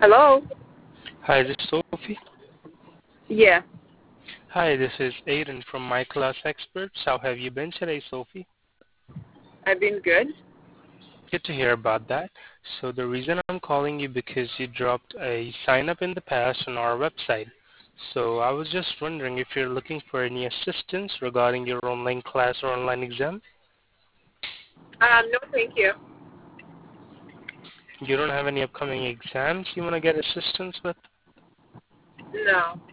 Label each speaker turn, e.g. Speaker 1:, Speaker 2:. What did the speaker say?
Speaker 1: Hello?
Speaker 2: Hi, this is Sophie.
Speaker 1: Yeah,
Speaker 2: Hi, this is Aiden from My Class Experts. How have you been today, Sophie?
Speaker 1: I've been good.
Speaker 2: Good to hear about that. So the reason I'm calling you because you dropped a sign up in the past on our website. So I was just wondering if you're looking for any assistance regarding your online class or online exam.
Speaker 1: No, thank you.
Speaker 2: You don't have any upcoming exams you want to get assistance with?
Speaker 1: No.